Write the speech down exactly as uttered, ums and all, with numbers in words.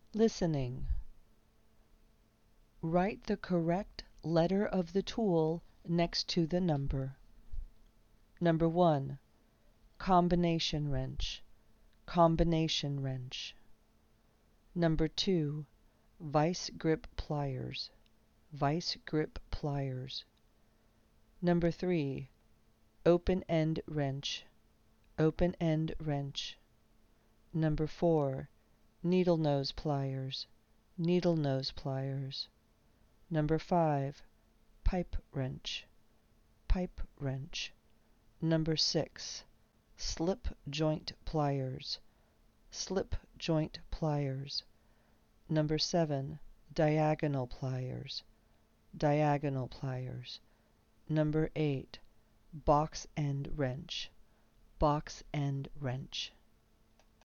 Listening. Write the correct letter of the tool next to the number. Number one, combination wrench, combination wrench. Number two, vice grip pliers, vice grip pliers. Number three, open end wrench, open end wrench. Number four, needle nose pliers, needle nose pliers. Number five, pipe wrench, pipe wrench. Number six, slip joint pliers, slip joint pliers. Number seven, diagonal pliers, diagonal pliers. Number eight, box end wrench, box end wrench.